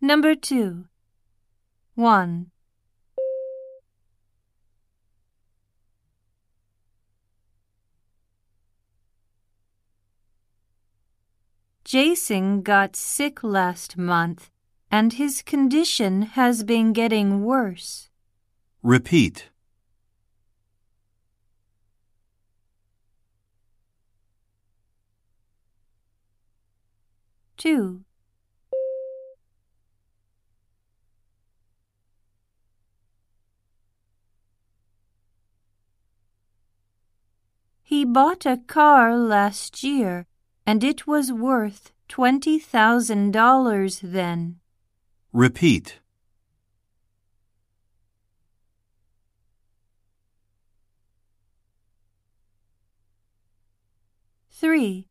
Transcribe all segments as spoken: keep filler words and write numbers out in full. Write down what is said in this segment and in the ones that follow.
Number two. One. Jason got sick last month, and his condition has been getting worse. Repeat. Two. He bought a car last year, and it was worth twenty thousand dollars then. Repeat. Three.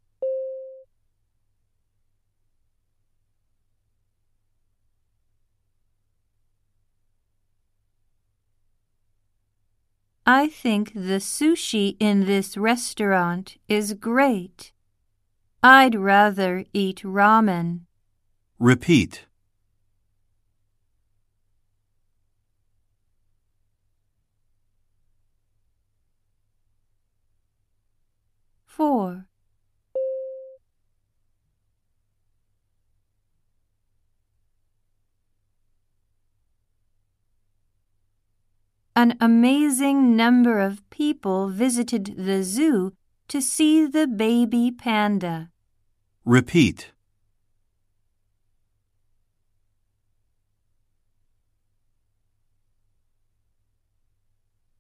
I think the sushi in this restaurant is great. I'd rather eat ramen. Repeat. Four. An amazing number of people visited the zoo to see the baby panda. Repeat.